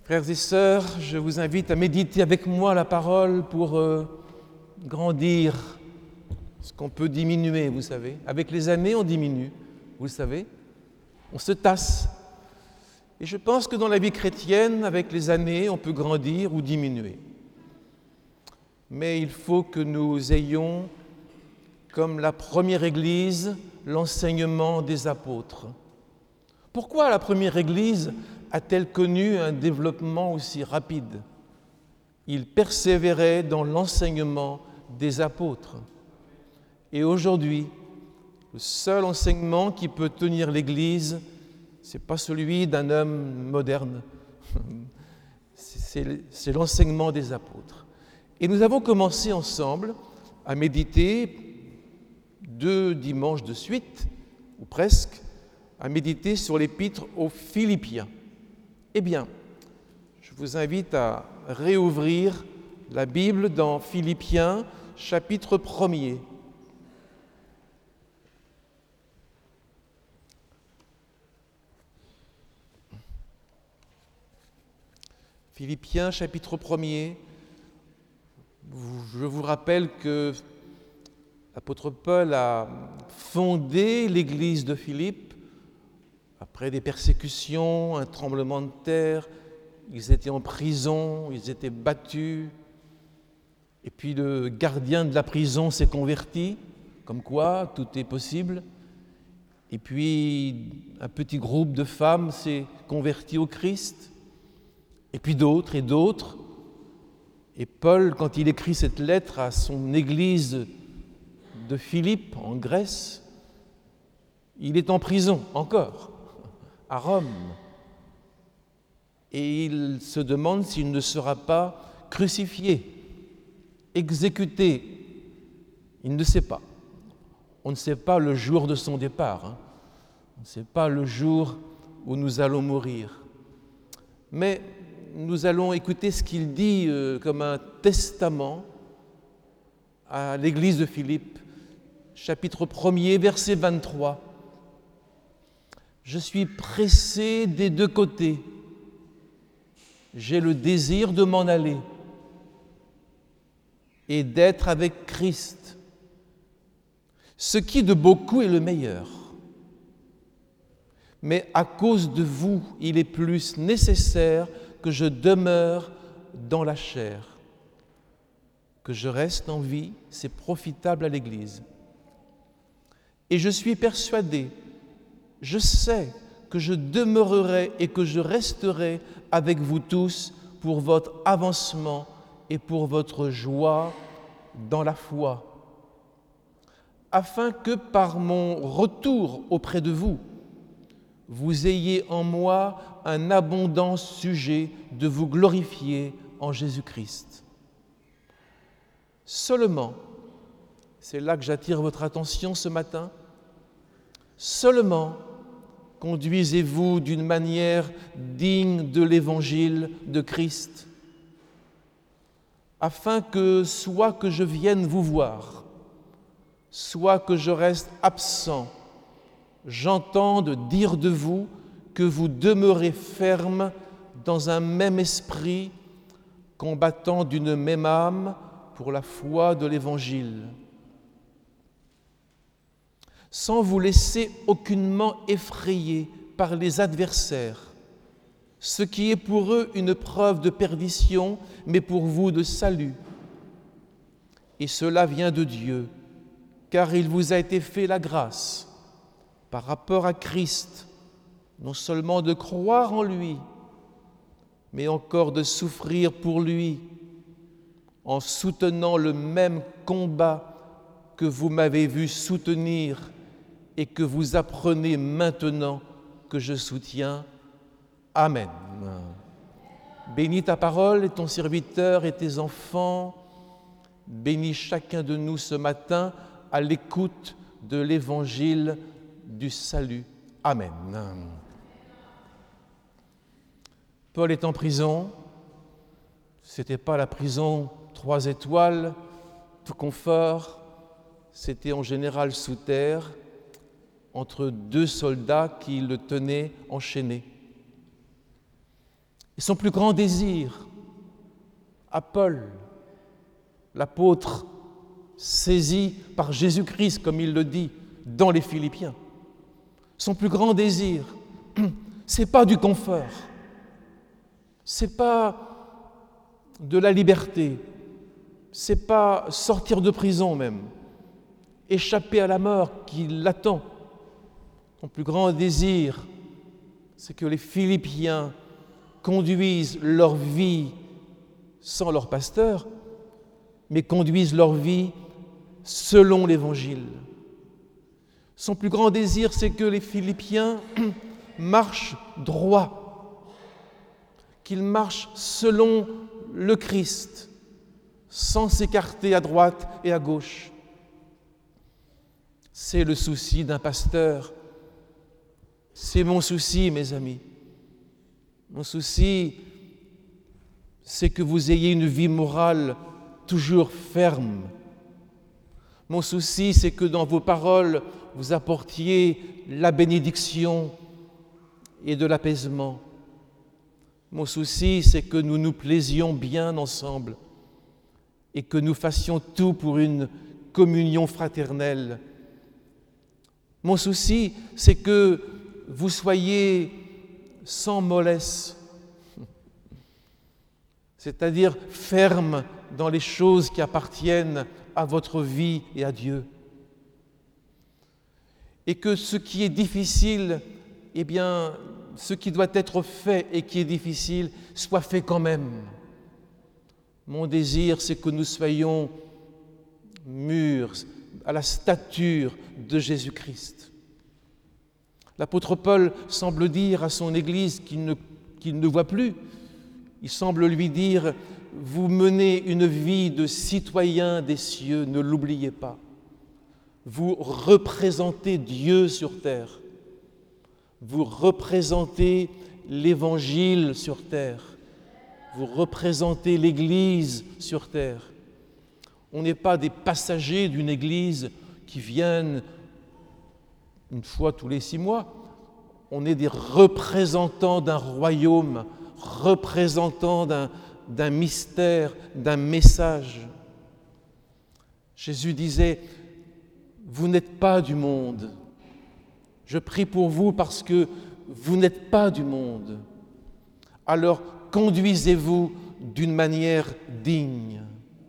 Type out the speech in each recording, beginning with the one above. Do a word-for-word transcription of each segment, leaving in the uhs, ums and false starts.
Frères et sœurs, je vous invite à méditer avec moi la parole pour euh, grandir ce qu'on peut diminuer, vous savez. Avec les années, on diminue, vous le savez. On se tasse. Et je pense que dans la vie chrétienne, avec les années, on peut grandir ou diminuer. Mais il faut que nous ayons, comme la première Église, l'enseignement des apôtres. Pourquoi la première Église a-t-elle connu un développement aussi rapide? Ils persévéraient dans l'enseignement des apôtres. Et aujourd'hui, le seul enseignement qui peut tenir l'Église, ce n'est pas celui d'un homme moderne, c'est, c'est l'enseignement des apôtres. Et nous avons commencé ensemble à méditer deux dimanches de suite, ou presque, à méditer sur l'épître aux Philippiens. Eh bien, je vous invite à réouvrir la Bible dans Philippiens, chapitre premier. Philippiens, chapitre premier. Je vous rappelle que l'apôtre Paul a fondé l'église de Philippe après des persécutions, un tremblement de terre. Ils étaient en prison, ils étaient battus. Et puis le gardien de la prison s'est converti, comme quoi tout est possible. Et puis un petit groupe de femmes s'est converti au Christ. Et puis d'autres et d'autres. Et Paul, quand il écrit cette lettre à son église de Philippe, en Grèce, il est en prison encore, à Rome. Et il se demande s'il ne sera pas crucifié, exécuté. Il ne sait pas. On ne sait pas le jour de son départ. Hein. On ne sait pas le jour où nous allons mourir. Mais nous allons écouter ce qu'il dit euh, comme un testament à l'église de Philippe, chapitre premier, verset vingt-trois. « Je suis pressé des deux côtés. J'ai le désir de m'en aller et d'être avec Christ, ce qui de beaucoup est le meilleur. Mais à cause de vous, il est plus nécessaire que je demeure dans la chair. Que je reste en vie, c'est profitable à l'Église. Et je suis persuadé, je sais que je demeurerai et que je resterai avec vous tous pour votre avancement et pour votre joie dans la foi, afin que par mon retour auprès de vous, vous ayez en moi un abondant sujet de vous glorifier en Jésus-Christ. Seulement, c'est là que j'attire votre attention ce matin, seulement conduisez-vous d'une manière digne de l'Évangile de Christ, afin que soit que je vienne vous voir, soit que je reste absent, j'entende dire de vous que vous demeurez ferme dans un même esprit, combattant d'une même âme pour la foi de l'Évangile, sans vous laisser aucunement effrayer par les adversaires, ce qui est pour eux une preuve de perdition, mais pour vous de salut. Et cela vient de Dieu, car il vous a été fait la grâce, par rapport à Christ, non seulement de croire en lui, mais encore de souffrir pour lui, en soutenant le même combat que vous m'avez vu soutenir et que vous apprenez maintenant que je soutiens. Amen. Bénis ta parole et ton serviteur et tes enfants. Bénis chacun de nous ce matin à l'écoute de l'évangile du salut. Amen. Paul est en prison. Ce n'était pas la prison trois étoiles, tout confort. C'était en général sous terre, entre deux soldats qui le tenaient enchaîné. Et son plus grand désir, à Paul, l'apôtre saisi par Jésus-Christ, comme il le dit dans les Philippiens, son plus grand désir, c'est pas du confort, c'est pas de la liberté, c'est pas sortir de prison même, échapper à la mort qui l'attend. Son plus grand désir, c'est que les Philippiens conduisent leur vie sans leur pasteur, mais conduisent leur vie selon l'Évangile. Son plus grand désir, c'est que les Philippiens marchent droit, qu'ils marchent selon le Christ, sans s'écarter à droite et à gauche. C'est le souci d'un pasteur. C'est mon souci, mes amis. Mon souci, c'est que vous ayez une vie morale toujours ferme. Mon souci, c'est que dans vos paroles, vous apportiez la bénédiction et de l'apaisement. Mon souci, c'est que nous nous plaisions bien ensemble et que nous fassions tout pour une communion fraternelle. Mon souci, c'est que vous soyez sans mollesse, c'est-à-dire ferme dans les choses qui appartiennent à votre vie et à Dieu. Et que ce qui est difficile, eh bien, ce qui doit être fait et qui est difficile, soit fait quand même. Mon désir, c'est que nous soyons mûrs à la stature de Jésus-Christ. L'apôtre Paul semble dire à son Église qu'il ne, qu'il ne voit plus. Il semble lui dire « Vous menez une vie de citoyen des cieux, ne l'oubliez pas. Vous représentez Dieu sur terre. Vous représentez l'Évangile sur terre. Vous représentez l'Église sur terre. On n'est pas des passagers d'une Église qui viennent une fois tous les six mois. On est des représentants d'un royaume, représentants d'un, d'un mystère, d'un message. Jésus disait « Vous n'êtes pas du monde. Je prie pour vous parce que vous n'êtes pas du monde. Alors conduisez-vous d'une manière digne. »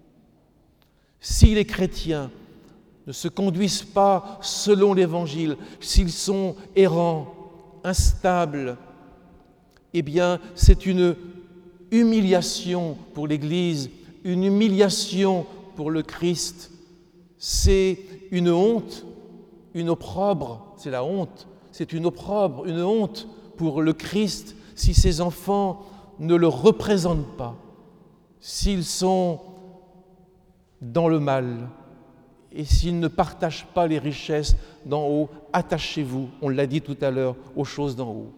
Si les chrétiens ne se conduisent pas selon l'Évangile, s'ils sont errants, instables, eh bien, c'est une humiliation pour l'Église, une humiliation pour le Christ. C'est une honte, une opprobre, c'est la honte, c'est une opprobre, une honte pour le Christ si ses enfants ne le représentent pas, s'ils sont dans le mal et s'ils ne partagent pas les richesses d'en haut. Attachez-vous, on l'a dit tout à l'heure, aux choses d'en haut.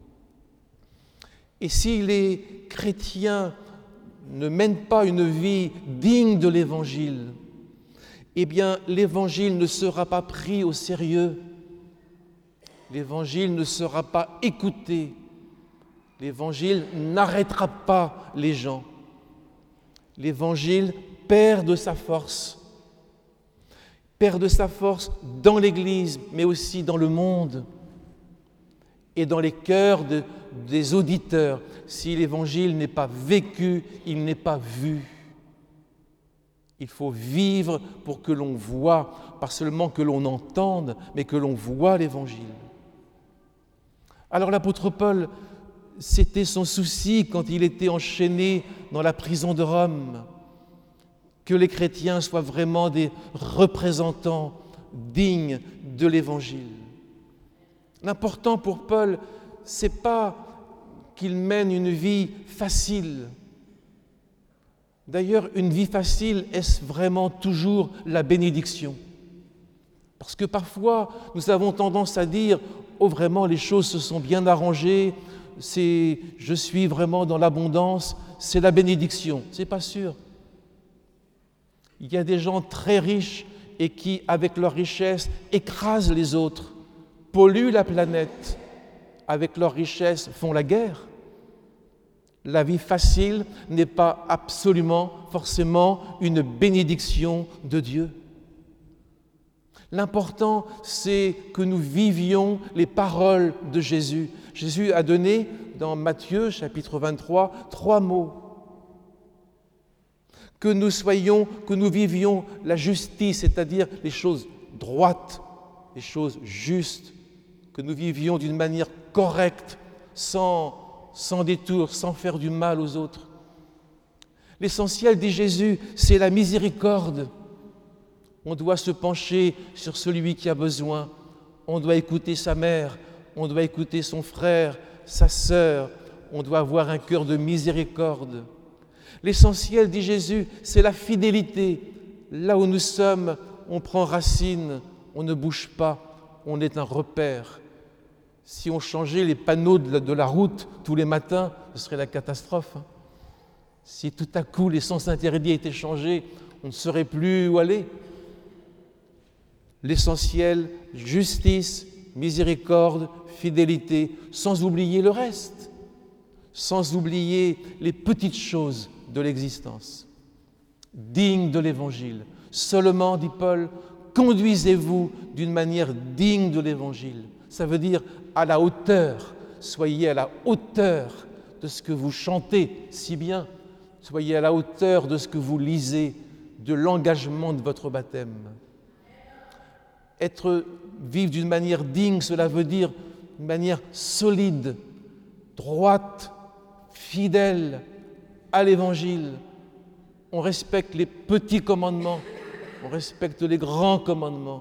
Et si les chrétiens ne mènent pas une vie digne de l'Évangile, eh bien l'Évangile ne sera pas pris au sérieux, l'Évangile ne sera pas écouté, l'Évangile n'arrêtera pas les gens. L'Évangile perd de sa force, perd de sa force dans l'Église, mais aussi dans le monde et dans les cœurs de, des auditeurs. Si l'Évangile n'est pas vécu, il n'est pas vu. Il faut vivre pour que l'on voie, pas seulement que l'on entende, mais que l'on voie l'Évangile. Alors l'apôtre Paul, c'était son souci quand il était enchaîné dans la prison de Rome, que les chrétiens soient vraiment des représentants dignes de l'Évangile. L'important pour Paul, ce n'est pas qu'il mène une vie facile. D'ailleurs, une vie facile, est-ce vraiment toujours la bénédiction? Parce que parfois, nous avons tendance à dire « Oh, vraiment, les choses se sont bien arrangées, c'est, je suis vraiment dans l'abondance, c'est la bénédiction. » Ce n'est pas sûr. Il y a des gens très riches et qui, avec leur richesse, écrasent les autres, polluent la planète, avec leur richesse, font la guerre. La vie facile n'est pas absolument, forcément, une bénédiction de Dieu. L'important, c'est que nous vivions les paroles de Jésus. Jésus a donné, dans Matthieu, chapitre vingt-trois, trois mots. Que nous soyons, que nous vivions la justice, c'est-à-dire les choses droites, les choses justes, que nous vivions d'une manière correcte, sans, sans détour, sans faire du mal aux autres. L'essentiel, dit Jésus, c'est la miséricorde. On doit se pencher sur celui qui a besoin. On doit écouter sa mère, on doit écouter son frère, sa sœur. On doit avoir un cœur de miséricorde. L'essentiel, dit Jésus, c'est la fidélité. Là où nous sommes, on prend racine, on ne bouge pas, on est un repère. Si on changeait les panneaux de la route tous les matins, ce serait la catastrophe. Si tout à coup les sens interdits étaient changés, on ne saurait plus où aller. L'essentiel, justice, miséricorde, fidélité, sans oublier le reste, sans oublier les petites choses de l'existence. Digne de l'Évangile. Seulement, dit Paul, conduisez-vous d'une manière digne de l'Évangile. Ça veut dire à la hauteur, soyez à la hauteur de ce que vous chantez si bien, soyez à la hauteur de ce que vous lisez, de l'engagement de votre baptême. Être, vivre d'une manière digne, cela veut dire d'une manière solide, droite, fidèle à l'Évangile. On respecte les petits commandements, on respecte les grands commandements.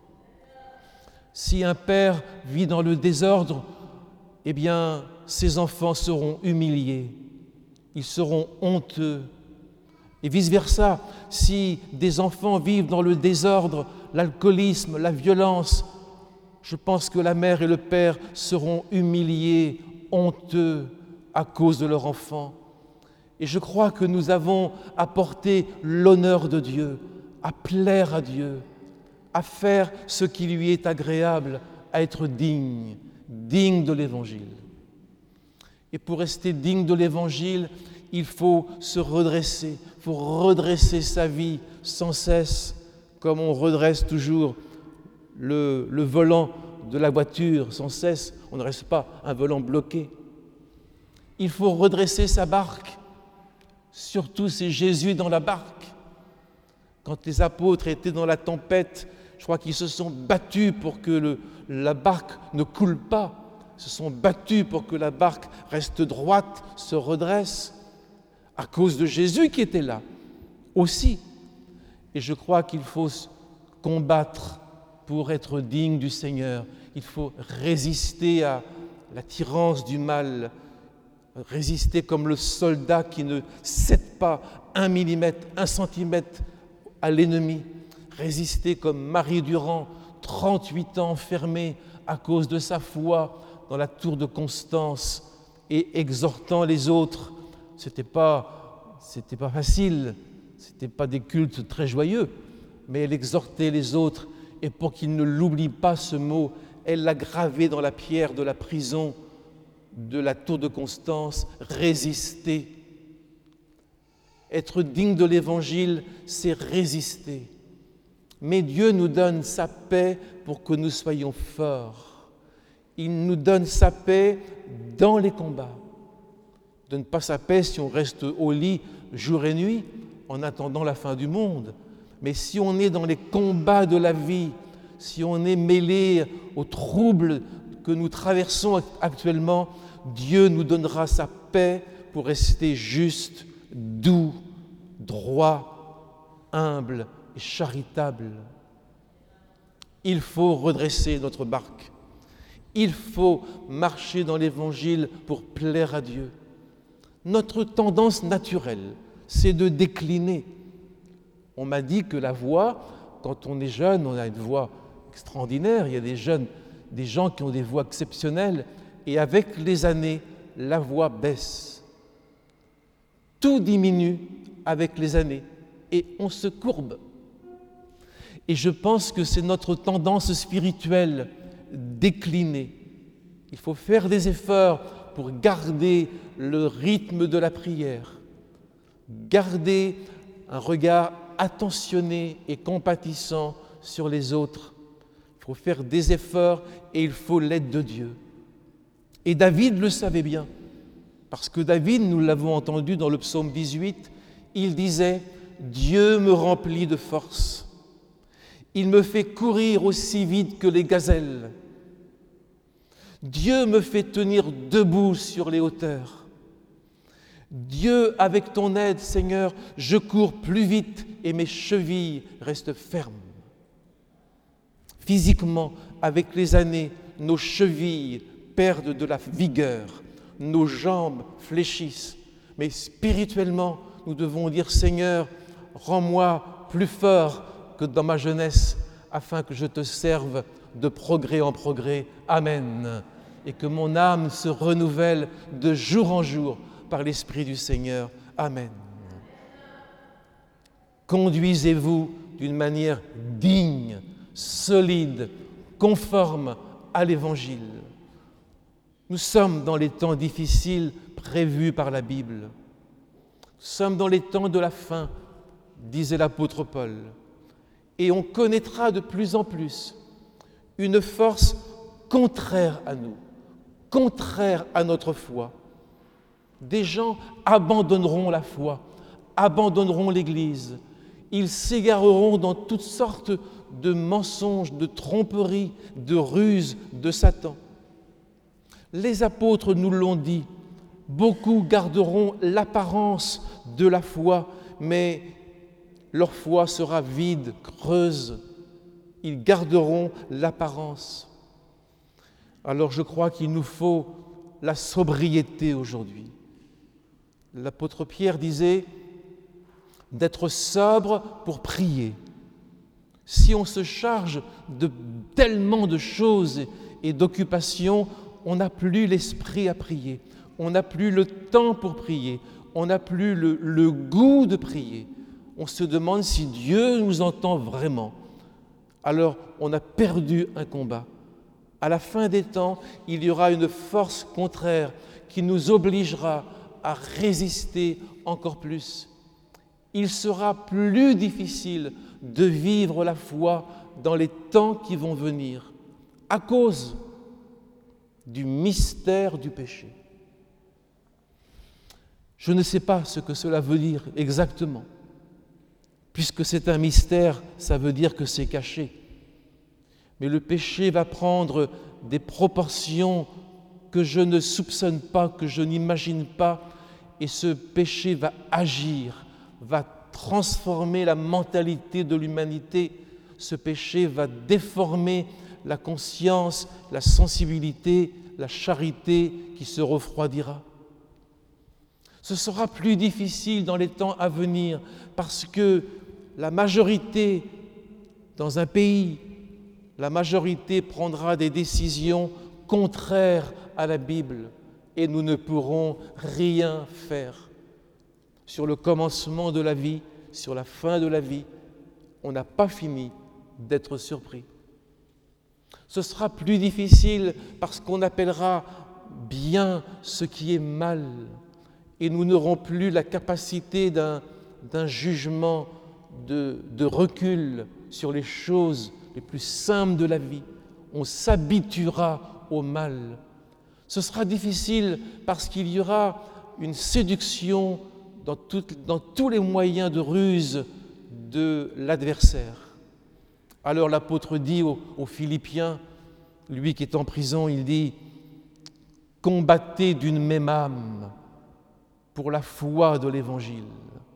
Si un père vit dans le désordre, eh bien, ses enfants seront humiliés, ils seront honteux. Et vice-versa, si des enfants vivent dans le désordre, l'alcoolisme, la violence, je pense que la mère et le père seront humiliés, honteux à cause de leur enfant. Et je crois que nous avons à porter l'honneur de Dieu, à plaire à Dieu, à faire ce qui lui est agréable, à être digne, digne de l'Évangile. Et pour rester digne de l'Évangile, il faut se redresser, il faut redresser sa vie sans cesse, comme on redresse toujours le, le volant de la voiture sans cesse, on ne reste pas un volant bloqué. Il faut redresser sa barque, surtout c'est Jésus dans la barque. Quand les apôtres étaient dans la tempête, je crois qu'ils se sont battus pour que le, la barque ne coule pas, ils se sont battus pour que la barque reste droite, se redresse, à cause de Jésus qui était là aussi. Et je crois qu'il faut combattre pour être digne du Seigneur. Il faut résister à l'attirance du mal, résister comme le soldat qui ne cède pas un millimètre, un centimètre à l'ennemi, résister comme Marie Durand, trente-huit ans enfermée à cause de sa foi dans la tour de Constance et exhortant les autres. C'était pas, c'était pas facile, c'était pas des cultes très joyeux, mais elle exhortait les autres et pour qu'ils ne l'oublient pas ce mot, elle l'a gravé dans la pierre de la prison de la tour de Constance, résister. Être digne de l'Évangile, c'est résister. Mais Dieu nous donne sa paix pour que nous soyons forts. Il nous donne sa paix dans les combats. Il ne donne pas sa paix si on reste au lit jour et nuit en attendant la fin du monde. Mais si on est dans les combats de la vie, si on est mêlé aux troubles que nous traversons actuellement, Dieu nous donnera sa paix pour rester juste, doux, droit, humble et charitable. Il faut redresser notre barque. Il faut marcher dans l'Évangile pour plaire à Dieu. Notre tendance naturelle, c'est de décliner. On m'a dit que la voix, quand on est jeune, on a une voix extraordinaire. Il y a des jeunes, des gens qui ont des voix exceptionnelles. Et avec les années, la voix baisse. Tout diminue avec les années. Et on se courbe. Et je pense que c'est notre tendance spirituelle, décliner. Il faut faire des efforts pour garder le rythme de la prière, garder un regard attentionné et compatissant sur les autres. Il faut faire des efforts et il faut l'aide de Dieu. Et David le savait bien, parce que David, nous l'avons entendu dans le psaume dix-huit, il disait « Dieu me remplit de force, il me fait courir aussi vite que les gazelles. Dieu me fait tenir debout sur les hauteurs. Dieu, avec ton aide, Seigneur, je cours plus vite et mes chevilles restent fermes. » Physiquement, avec les années, nos chevilles perdent de la vigueur, nos jambes fléchissent. Mais spirituellement, nous devons dire « Seigneur, rends-moi plus fort que dans ma jeunesse, afin que je te serve de progrès en progrès. Amen. » Et que mon âme se renouvelle de jour en jour par l'Esprit du Seigneur. Amen. Conduisez-vous d'une manière digne, solide, conforme à l'Évangile. Nous sommes dans les temps difficiles prévus par la Bible. Nous sommes dans les temps de la fin, disait l'apôtre Paul. Et on connaîtra de plus en plus une force contraire à nous, contraire à notre foi. Des gens abandonneront la foi, abandonneront l'Église. Ils s'égareront dans toutes sortes de mensonges, de tromperies, de ruses de Satan. Les apôtres nous l'ont dit, beaucoup garderont l'apparence de la foi, mais leur foi sera vide, creuse. Ils garderont l'apparence. Alors je crois qu'il nous faut la sobriété aujourd'hui. L'apôtre Pierre disait d'être sobre pour prier. Si on se charge de tellement de choses et d'occupations, on n'a plus l'esprit à prier, on n'a plus le temps pour prier, on n'a plus le, le goût de prier. On se demande si Dieu nous entend vraiment. Alors on a perdu un combat. À la fin des temps, il y aura une force contraire qui nous obligera à résister encore plus. Il sera plus difficile de vivre la foi dans les temps qui vont venir à cause du mystère du péché. Je ne sais pas ce que cela veut dire exactement. Puisque c'est un mystère, ça veut dire que c'est caché. Mais le péché va prendre des proportions que je ne soupçonne pas, que je n'imagine pas, et ce péché va agir, va transformer la mentalité de l'humanité. Ce péché va déformer la conscience, la sensibilité, la charité qui se refroidira. Ce sera plus difficile dans les temps à venir parce que la majorité dans un pays, la majorité prendra des décisions contraires à la Bible et nous ne pourrons rien faire. Sur le commencement de la vie, sur la fin de la vie, on n'a pas fini d'être surpris. Ce sera plus difficile parce qu'on appellera bien ce qui est mal et nous n'aurons plus la capacité d'un, d'un jugement de, de recul sur les choses les plus simples de la vie. On s'habituera au mal. Ce sera difficile parce qu'il y aura une séduction dans, tout, dans tous les moyens de ruse de l'adversaire. Alors l'apôtre dit aux, aux Philippiens, lui qui est en prison, il dit « Combattez d'une même âme pour la foi de l'Évangile. »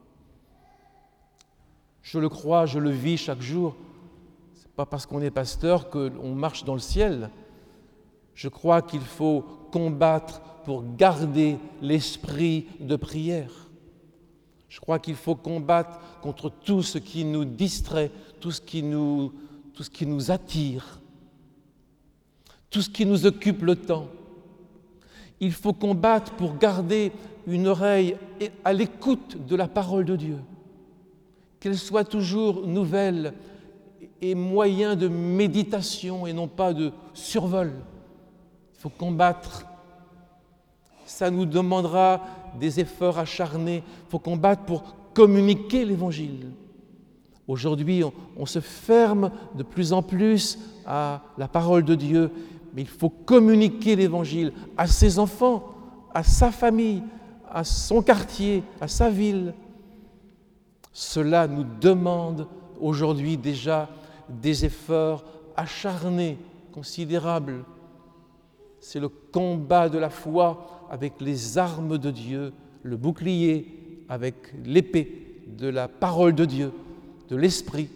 Je le crois, je le vis chaque jour. Ce n'est pas parce qu'on est pasteur qu'on marche dans le ciel. Je crois qu'il faut combattre pour garder l'esprit de prière. Je crois qu'il faut combattre contre tout ce qui nous distrait, tout ce qui nous, tout ce qui nous attire, tout ce qui nous occupe le temps. Il faut combattre pour garder une oreille à l'écoute de la parole de Dieu, qu'elle soit toujours nouvelle et moyen de méditation et non pas de survol. Il faut combattre ça nous demandera des efforts acharnés. Il faut combattre pour communiquer l'Évangile. Aujourd'hui, on, on se ferme de plus en plus à la parole de Dieu, mais il faut communiquer l'Évangile à ses enfants, à sa famille, à son quartier, à sa ville. Cela nous demande aujourd'hui déjà des efforts acharnés, considérables. C'est le combat de la foi avec les armes de Dieu, le bouclier avec l'épée de la parole de Dieu, de l'Esprit.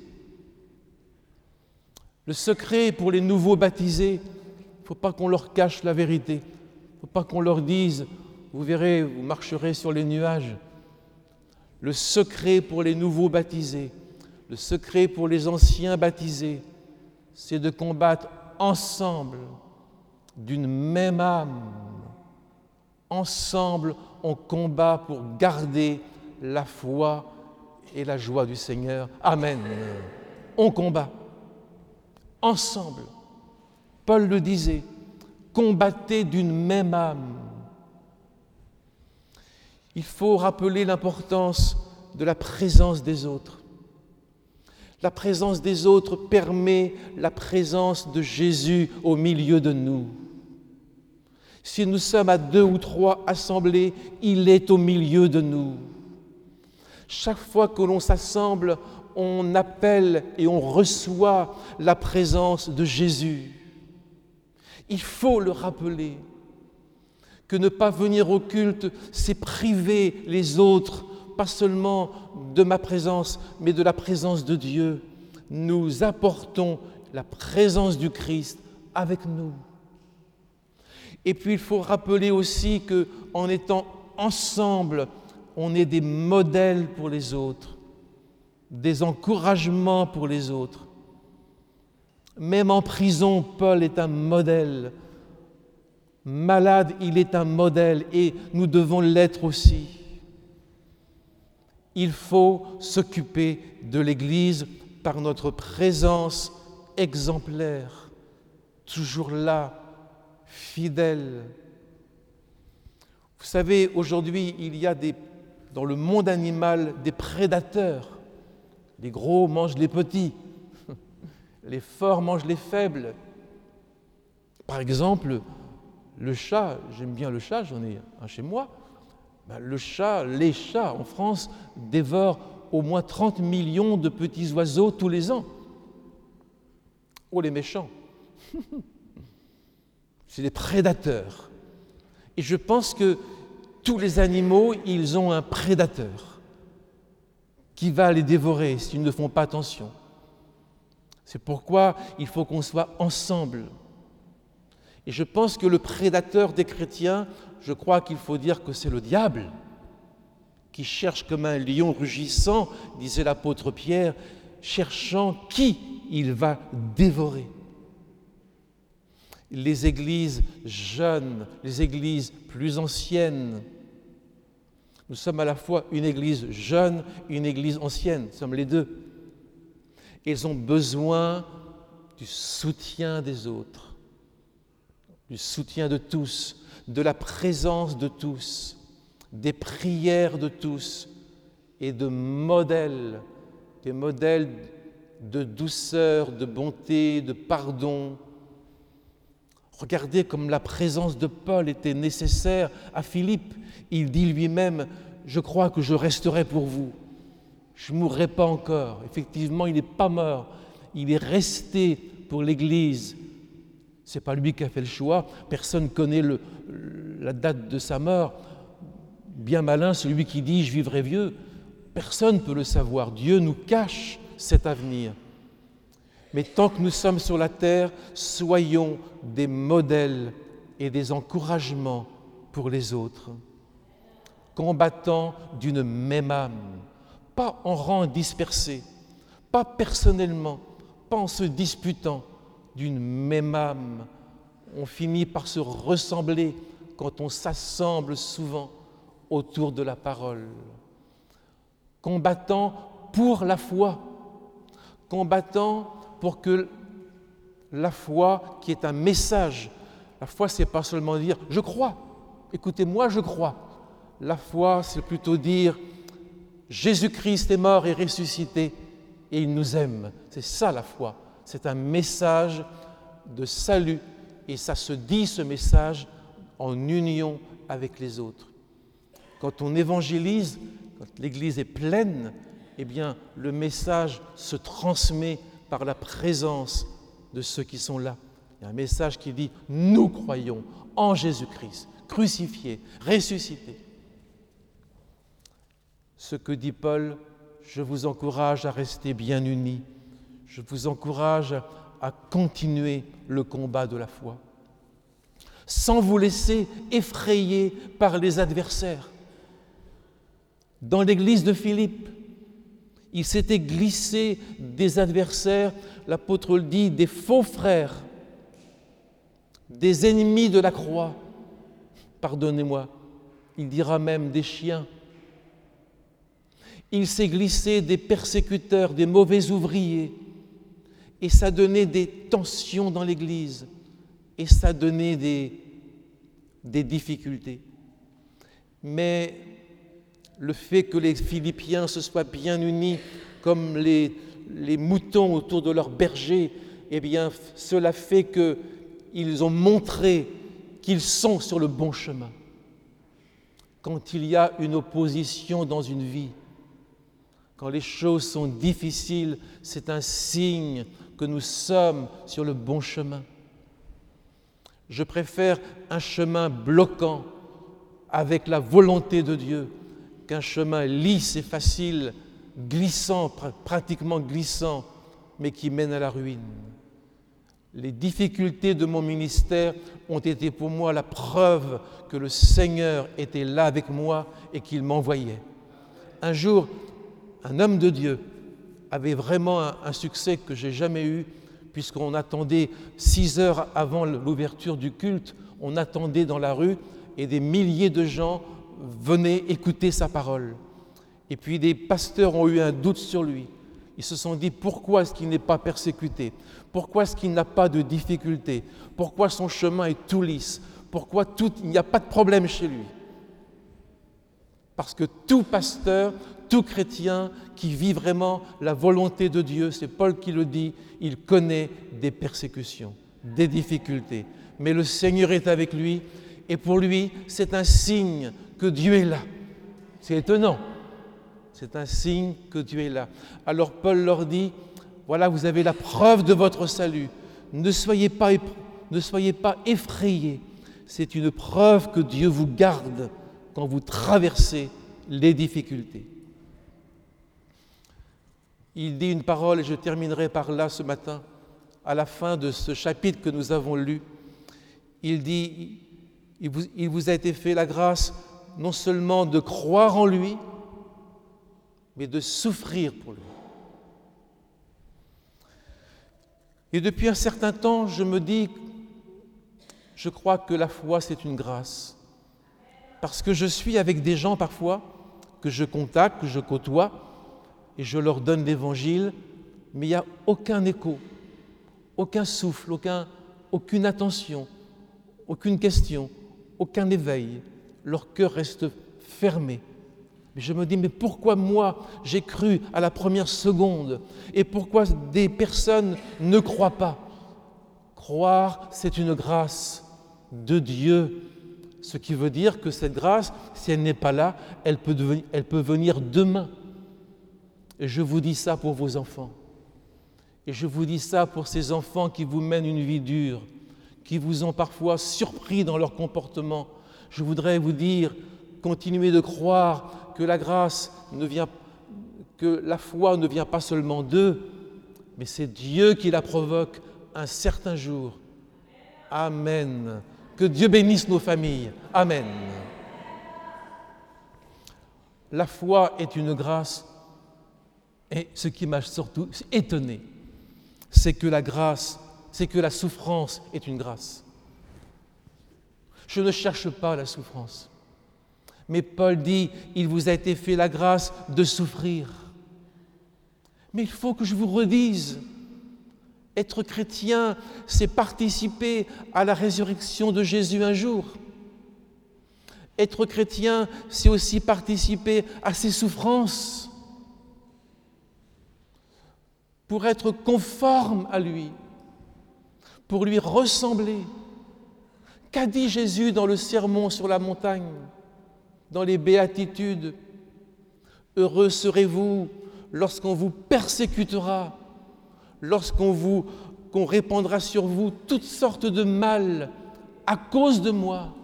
Le secret pour les nouveaux baptisés, il ne faut pas qu'on leur cache la vérité. Il ne faut pas qu'on leur dise « vous verrez, vous marcherez sur les nuages ». Le secret pour les nouveaux baptisés, le secret pour les anciens baptisés, c'est de combattre ensemble, d'une même âme. Ensemble, on combat pour garder la foi et la joie du Seigneur. Amen. On combat. Ensemble. Paul le disait, combattez d'une même âme. Il faut rappeler l'importance de la présence des autres. La présence des autres permet la présence de Jésus au milieu de nous. Si nous sommes à deux ou trois assemblés, il est au milieu de nous. Chaque fois que l'on s'assemble, on appelle et on reçoit la présence de Jésus. Il faut le rappeler, que ne pas venir au culte, c'est priver les autres, pas seulement de ma présence, mais de la présence de Dieu. Nous apportons la présence du Christ avec nous. Et puis il faut rappeler aussi qu'en étant ensemble, on est des modèles pour les autres, des encouragements pour les autres. Même en prison, Paul est un modèle. Malade, il est un modèle et nous devons l'être aussi. Il faut s'occuper de l'Église par notre présence exemplaire, toujours là, fidèle. Vous savez, aujourd'hui, il y a des, dans le monde animal des prédateurs. Les gros mangent les petits, les forts mangent les faibles. Par exemple, le chat, j'aime bien le chat, j'en ai un chez moi. Ben, le chat, les chats en France dévorent au moins trente millions de petits oiseaux tous les ans. Oh, les méchants! C'est des prédateurs. Et je pense que tous les animaux, ils ont un prédateur qui va les dévorer s'ils ne font pas attention. C'est pourquoi il faut qu'on soit ensemble. Et je pense que le prédateur des chrétiens, je crois qu'il faut dire que c'est le diable, qui cherche comme un lion rugissant, disait l'apôtre Pierre, cherchant qui il va dévorer. Les églises jeunes, les églises plus anciennes, nous sommes à la fois une église jeune, une église ancienne, nous sommes les deux. Elles ont besoin du soutien des autres, du soutien de tous, de la présence de tous, des prières de tous et de modèles, des modèles de douceur, de bonté, de pardon. Regardez comme la présence de Paul était nécessaire à Philippe. Il dit lui-même, « Je crois que je resterai pour vous. Je ne mourrai pas encore. » Effectivement, il n'est pas mort. Il est resté pour l'Église. Ce n'est pas lui qui a fait le choix. Personne ne connaît le, la date de sa mort. Bien malin, celui qui dit « Je vivrai vieux ». Personne ne peut le savoir. Dieu nous cache cet avenir. Mais tant que nous sommes sur la terre, soyons des modèles et des encouragements pour les autres, combattant d'une même âme, pas en rang dispersé, pas personnellement, pas en se disputant, d'une même âme. On finit par se ressembler quand on s'assemble souvent autour de la parole. Combattant pour la foi, combattant pour que la foi, qui est un message, la foi, c'est pas seulement dire « je crois », Écoutez, moi je crois. La foi, c'est plutôt dire Jésus-Christ est mort et ressuscité et il nous aime. C'est ça la foi. C'est un message de salut et ça se dit ce message en union avec les autres. Quand on évangélise, quand l'Église est pleine, eh bien le message se transmet par la présence de ceux qui sont là. Il y a un message qui dit « Nous croyons en Jésus-Christ, crucifié, ressuscité ». Ce que dit Paul, je vous encourage à rester bien unis. Je vous encourage à continuer le combat de la foi, sans vous laisser effrayer par les adversaires. Dans l'église de Philippe, il s'était glissé des adversaires, l'apôtre le dit, des faux frères, des ennemis de la croix, pardonnez-moi, il dira même des chiens. Il s'est glissé des persécuteurs, des mauvais ouvriers, et ça donnait des tensions dans l'Église, et ça donnait des, des difficultés. Mais le fait que les Philippiens se soient bien unis comme les, les moutons autour de leur berger, eh bien, cela fait qu'ils ont montré qu'ils sont sur le bon chemin. Quand il y a une opposition dans une vie, quand les choses sont difficiles, c'est un signe que nous sommes sur le bon chemin. Je préfère un chemin bloquant avec la volonté de Dieu qu'un chemin lisse et facile, glissant, pratiquement glissant, mais qui mène à la ruine. Les difficultés de mon ministère ont été pour moi la preuve que le Seigneur était là avec moi et qu'il m'envoyait. Un jour, un homme de Dieu avait vraiment un, un succès que je n'ai jamais eu, puisqu'on attendait six heures avant l'ouverture du culte, on attendait dans la rue et des milliers de gens venaient écouter sa parole. Et puis des pasteurs ont eu un doute sur lui. Ils se sont dit, pourquoi est-ce qu'il n'est pas persécuté? Pourquoi est-ce qu'il n'a pas de difficultés? Pourquoi son chemin est tout lisse? Pourquoi tout, il n'y a pas de problème chez lui? Parce que tout pasteur, tout chrétien qui vit vraiment la volonté de Dieu, c'est Paul qui le dit, il connaît des persécutions, des difficultés. Mais le Seigneur est avec lui et pour lui, c'est un signe que Dieu est là. C'est étonnant. C'est un signe que Dieu est là. Alors Paul leur dit, voilà, vous avez la preuve de votre salut. Ne soyez pas, ne soyez pas effrayés. C'est une preuve que Dieu vous garde quand vous traversez les difficultés. Il dit une parole, et je terminerai par là ce matin, à la fin de ce chapitre que nous avons lu. Il dit, il vous, il vous a été fait la grâce non seulement de croire en lui, mais de souffrir pour lui. Et depuis un certain temps, je me dis, je crois que la foi, c'est une grâce. Parce que je suis avec des gens parfois, que je contacte, que je côtoie, et je leur donne l'Évangile, mais il n'y a aucun écho, aucun souffle, aucun, aucune attention, aucune question, aucun éveil. Leur cœur reste fermé. Mais je me dis, mais pourquoi moi, j'ai cru à la première seconde? Et pourquoi des personnes ne croient pas? Croire, c'est une grâce de Dieu. Ce qui veut dire que cette grâce, si elle n'est pas là, elle peut, devenir, elle peut venir demain. Et je vous dis ça pour vos enfants. Et je vous dis ça pour ces enfants qui vous mènent une vie dure, qui vous ont parfois surpris dans leur comportement. Je voudrais vous dire, continuez de croire que la grâce ne vient, que la foi ne vient pas seulement d'eux, mais c'est Dieu qui la provoque un certain jour. Amen. Que Dieu bénisse nos familles. Amen. La foi est une grâce. Et ce qui m'a surtout étonné, c'est que la grâce, c'est que la souffrance est une grâce. Je ne cherche pas la souffrance. Mais Paul dit, il vous a été fait la grâce de souffrir. Mais il faut que je vous redise, être chrétien, c'est participer à la résurrection de Jésus un jour. Être chrétien, c'est aussi participer à ses souffrances pour être conforme à lui, pour lui ressembler. Qu'a dit Jésus dans le sermon sur la montagne, dans les béatitudes? Heureux serez-vous lorsqu'on vous persécutera, lorsqu'on vous, qu'on répandra sur vous toutes sortes de mal à cause de moi.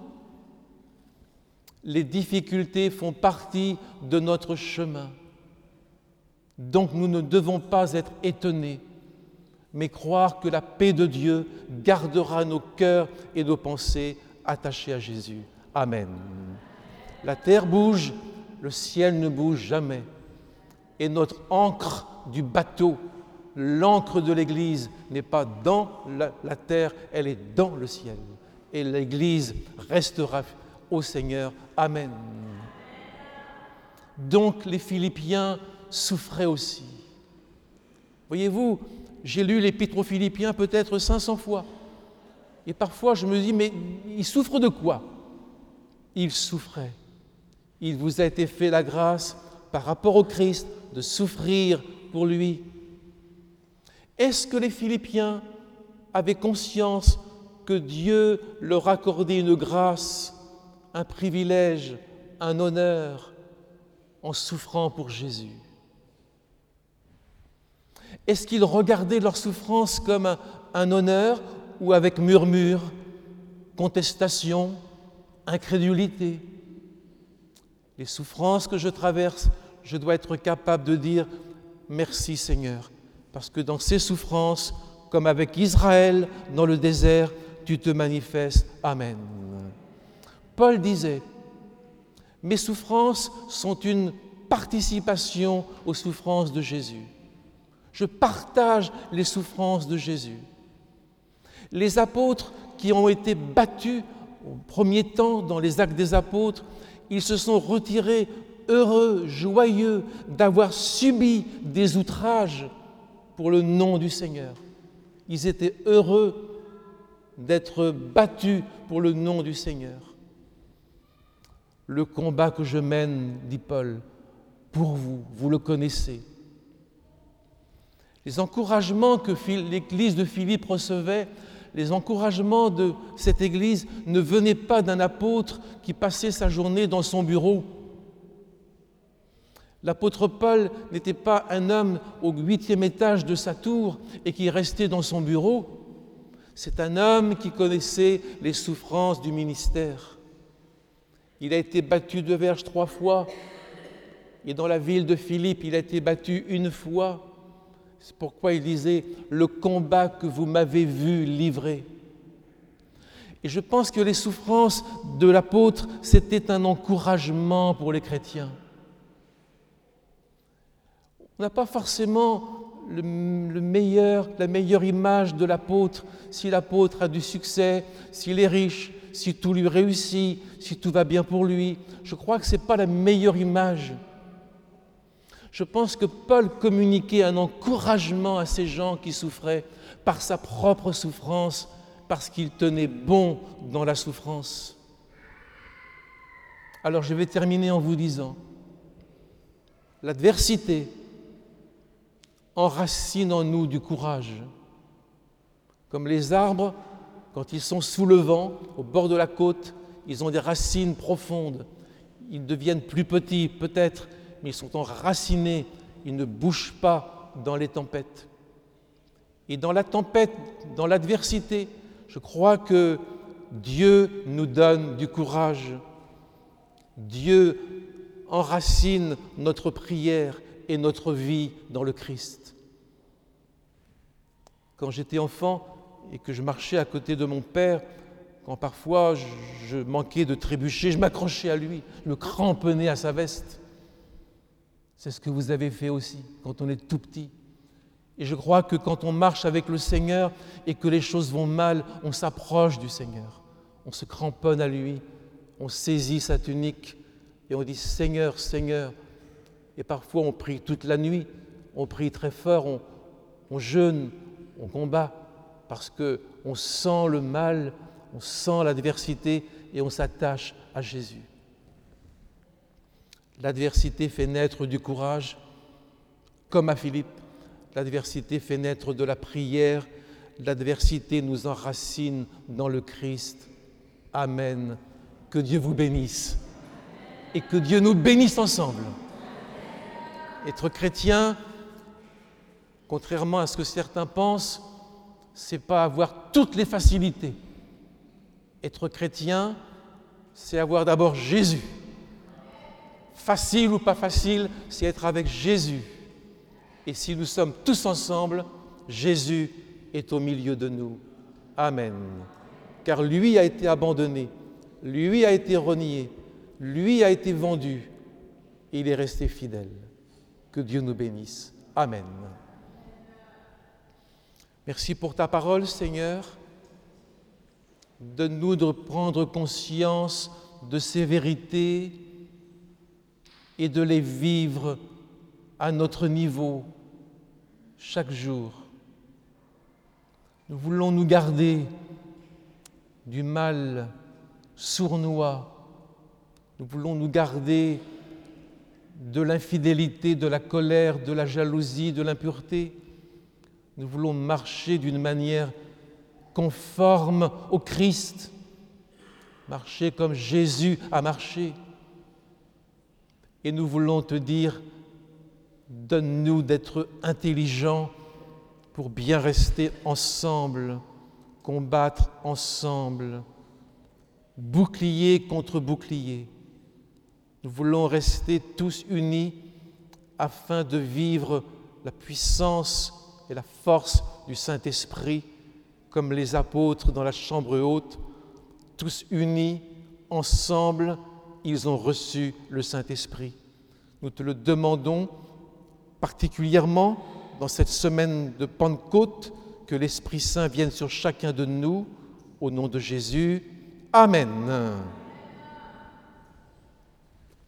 Les difficultés font partie de notre chemin. Donc nous ne devons pas être étonnés, mais croire que la paix de Dieu gardera nos cœurs et nos pensées attachés à Jésus. Amen. La terre bouge, le ciel ne bouge jamais. Et notre ancre du bateau, l'ancre de l'Église, n'est pas dans la, la terre, elle est dans le ciel. Et l'Église restera au Seigneur. Amen. Donc les Philippiens souffraient aussi. Voyez-vous, j'ai lu l'Épître aux Philippiens peut-être cinq cents fois. Et parfois je me dis, mais ils souffrent de quoi? Ils souffraient. Il vous a été fait la grâce, par rapport au Christ, de souffrir pour lui. Est-ce que les Philippiens avaient conscience que Dieu leur accordait une grâce, un privilège, un honneur en souffrant pour Jésus? Est-ce qu'ils regardaient leur souffrance comme un, un honneur ou avec murmure, contestation, incrédulité? Les souffrances que je traverse, je dois être capable de dire « Merci Seigneur », parce que dans ces souffrances, comme avec Israël dans le désert, tu te manifestes. Amen. Paul disait « Mes souffrances sont une participation aux souffrances de Jésus. Je partage les souffrances de Jésus. » Les apôtres qui ont été battus au premier temps dans les Actes des Apôtres, ils se sont retirés heureux, joyeux d'avoir subi des outrages pour le nom du Seigneur. Ils étaient heureux d'être battus pour le nom du Seigneur. Le combat que je mène, dit Paul, pour vous, vous le connaissez. Les encouragements que l'Église de Philippe recevait, les encouragements de cette Église ne venaient pas d'un apôtre qui passait sa journée dans son bureau. L'apôtre Paul n'était pas un homme au huitième étage de sa tour et qui restait dans son bureau. C'est un homme qui connaissait les souffrances du ministère. Il a été battu de verge trois fois et dans la ville de Philippe, il a été battu une fois. C'est pourquoi il disait « le combat que vous m'avez vu livrer ». Et je pense que les souffrances de l'apôtre, c'était un encouragement pour les chrétiens. On n'a pas forcément le, le meilleur, la meilleure image de l'apôtre, si l'apôtre a du succès, s'il est riche, si tout lui réussit, si tout va bien pour lui. Je crois que ce n'est pas la meilleure image. Je pense que Paul communiquait un encouragement à ces gens qui souffraient par sa propre souffrance, parce qu'il tenait bon dans la souffrance. Alors je vais terminer en vous disant, l'adversité enracine en nous du courage. Comme les arbres, quand ils sont sous le vent, au bord de la côte, ils ont des racines profondes. Ils deviennent plus petits peut-être, mais ils sont enracinés, ils ne bougent pas dans les tempêtes. Et dans la tempête, dans l'adversité, je crois que Dieu nous donne du courage. Dieu enracine notre prière et notre vie dans le Christ. Quand j'étais enfant et que je marchais à côté de mon père, quand parfois je, je manquais de trébucher, je m'accrochais à lui, je me cramponnais à sa veste. C'est ce que vous avez fait aussi quand on est tout petit. Et je crois que quand on marche avec le Seigneur et que les choses vont mal, on s'approche du Seigneur. On se cramponne à lui, on saisit sa tunique et on dit « Seigneur, Seigneur ». Et parfois on prie toute la nuit, on prie très fort, on, on jeûne, on combat parce qu'on sent le mal, on sent l'adversité et on s'attache à Jésus. L'adversité fait naître du courage, comme à Philippe. L'adversité fait naître de la prière. L'adversité nous enracine dans le Christ. Amen. Que Dieu vous bénisse et que Dieu nous bénisse ensemble. Être chrétien, contrairement à ce que certains pensent, c'est pas avoir toutes les facilités. Être chrétien, c'est avoir d'abord Jésus. Facile ou pas facile, c'est être avec Jésus. Et si nous sommes tous ensemble, Jésus est au milieu de nous. Amen. Car lui a été abandonné, lui a été renié, lui a été vendu. Il est resté fidèle. Que Dieu nous bénisse. Amen. Merci pour ta parole, Seigneur. Donne-nous de prendre conscience de ces vérités et de les vivre à notre niveau chaque jour. Nous voulons nous garder du mal sournois. Nous voulons nous garder de l'infidélité, de la colère, de la jalousie, de l'impureté. Nous voulons marcher d'une manière conforme au Christ, marcher comme Jésus a marché. Et nous voulons te dire, donne-nous d'être intelligents pour bien rester ensemble, combattre ensemble, bouclier contre bouclier. Nous voulons rester tous unis afin de vivre la puissance et la force du Saint-Esprit, comme les apôtres dans la chambre haute, tous unis, ensemble, ils ont reçu le Saint-Esprit. Nous te le demandons particulièrement dans cette semaine de Pentecôte, que l'Esprit Saint vienne sur chacun de nous, au nom de Jésus. Amen.